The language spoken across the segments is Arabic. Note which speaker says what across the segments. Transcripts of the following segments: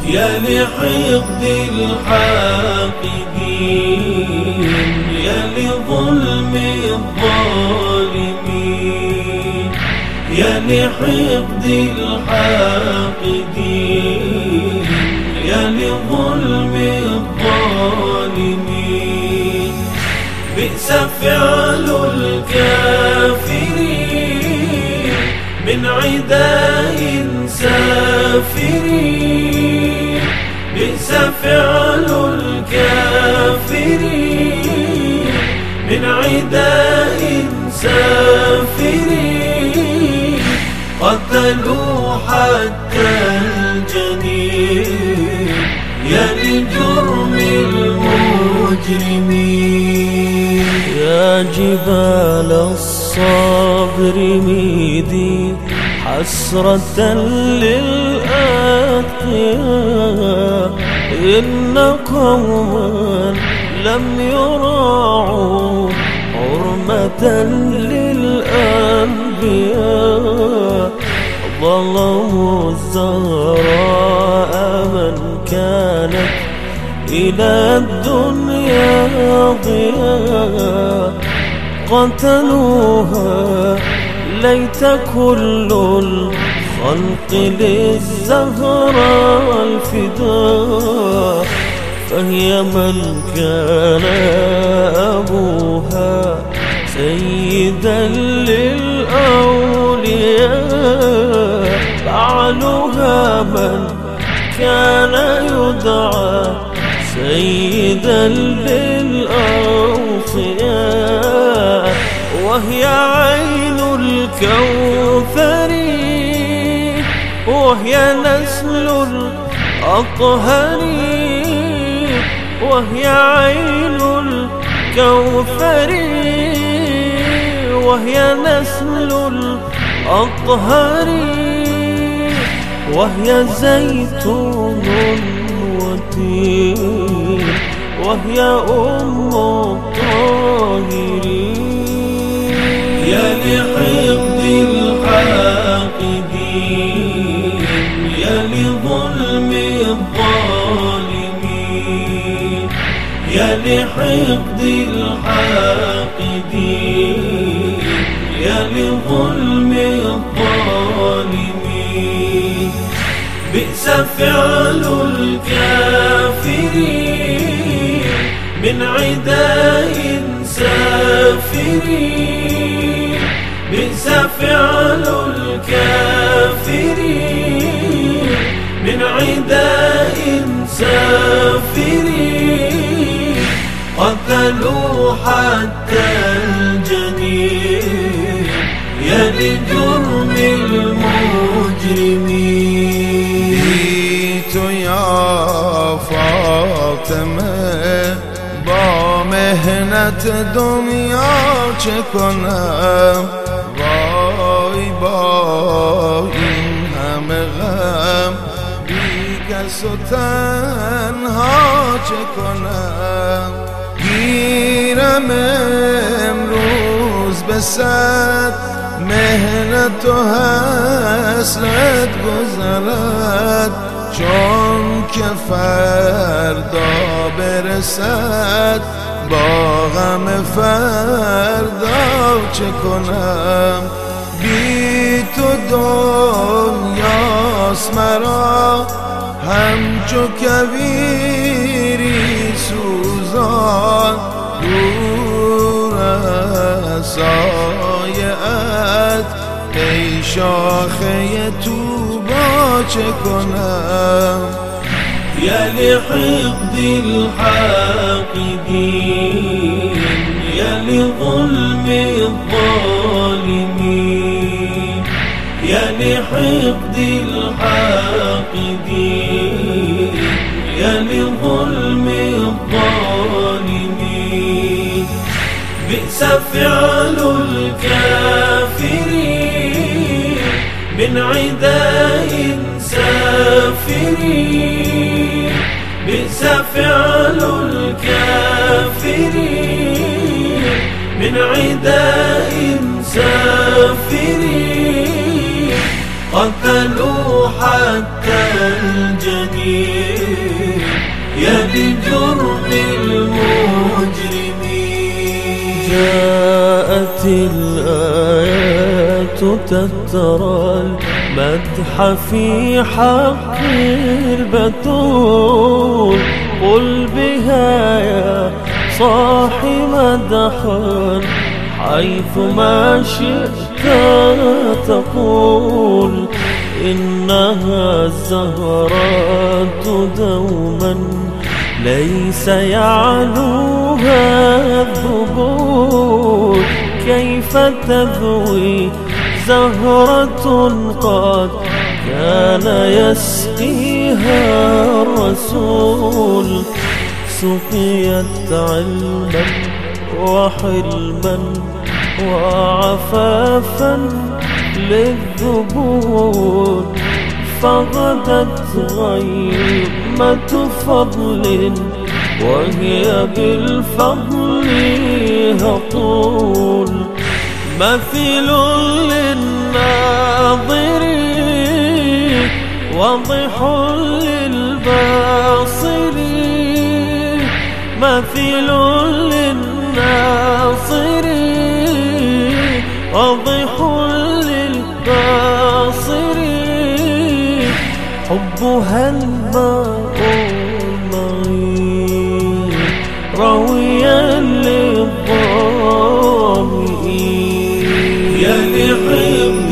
Speaker 1: يا لحقد الحاقدين، يا لظلم الظالمين، يا لحقد الحاقدين، يا لظلم الظالمين. بئس فعل الكافرين من عداء سافرين، بئس فعل الكافرين من عداء سافرين. قتلوا حتى الجنين يا لجرم المجرمين.
Speaker 2: يا جبال الصبر ميدي حسرة للأتقياء، إن قوما لم يراعوا حرمة للأنبياء. ظلموا الزهراء من كانت إلى الدنيا ضياء، قتلوها ليت كل الخلق للزهراء الفداء. فهي من كان أبوها سيدا للأولياء، بعلها من كان يدعى سيدا للأوصياء. وهي عين الكوثر وهي نسل الأطهر، وهي عين الكوثر وهي نسل الأطهر، وهي زيتون وتين، وهي أم الطاهرين.
Speaker 1: يا لحقد الحاقدين، يا لظلم الظالمين، يا لحقد الحاقدين، يا لظلم الظالمين. بئس فعل الكافرين من عداء سافرين، بئس فعل الكافرين من عداء سافرين. قتلوا حتى الجنين يا لجرم المجرمين.
Speaker 3: جئت يا فاطمه با مهنت دنیا چه کنم، وای با این همه غم بی کس و تنها چه کنم. گیرم امروز به صد مهنت و حسرت گذرد، چون که فردا برسد با غم فردا چه کنم. بی تو دنیاست مرا همچو کویری سوزان، دور از سایه‌ات ای شاخه طوبی چه کنم.
Speaker 1: يا لحقد الحاقدين، يا لظلم الظالمين، يا لحقد الحاقدين، يا لظلم الظالمين. بئس فعل الكافرين من عداء سافرين، بئس فعل الكافرين من عداء سافرين. قتلوا حتى الجنين يا لجرم المجرمين.
Speaker 2: جاءت الآيات تترى المدح في حق البتول، قل بها يا صاحي مدحا حيثما شئت تقول، إنها الزهرات دوما ليس يعلوها الذبول. كيف تذوي زهرة قد كان يسقيها الرسول، سقيت علما وحلما وعفافا للذبول، فغدت غيمة فضل وهي بالفضل هطول. مثل للناظرين واضح للباصرين، مثل للناصرين واضح للباصرين، حبها الماء المعين رويا للظامئين.
Speaker 1: يا لحفظ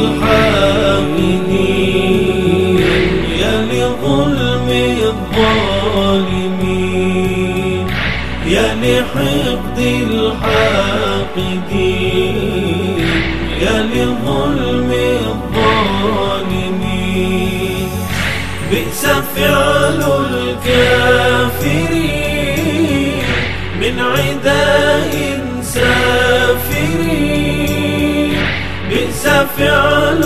Speaker 1: الحاقدين يا لظلم الظالمين، يا لحقد الحاقدين يا لظلم الظالمين. بئس فعل الكافرين من عداء سافرين، بئس فعل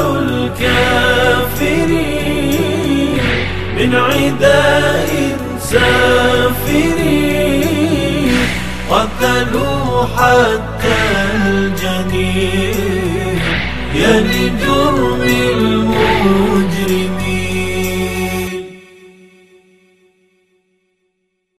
Speaker 1: الكافرين من عداء سافرين. قتلوا حتى الجنين يا لجرم المجرمين.